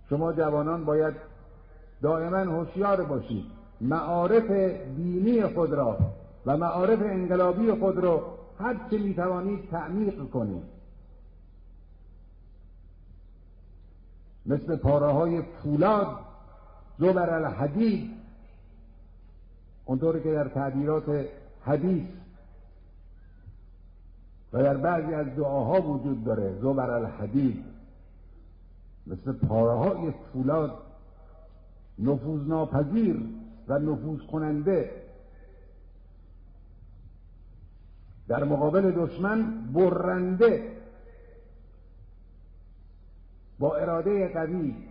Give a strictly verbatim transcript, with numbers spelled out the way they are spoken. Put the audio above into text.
شما جوانان باید دائما هوشیار باشید، معارف دینی خود را و معارف انقلابی خود را هر چه میتوانید تعمیق کنید. مثل پاره های فولاد زبر الحدید، اونطوری که در تعبیرات حدیث و در بعضی از دعاها وجود داره، زبر الحدید، مثل پاره های فولاد نفوذناپذیر و نفوذ کننده در مقابل دشمن، برنده با اراده قوی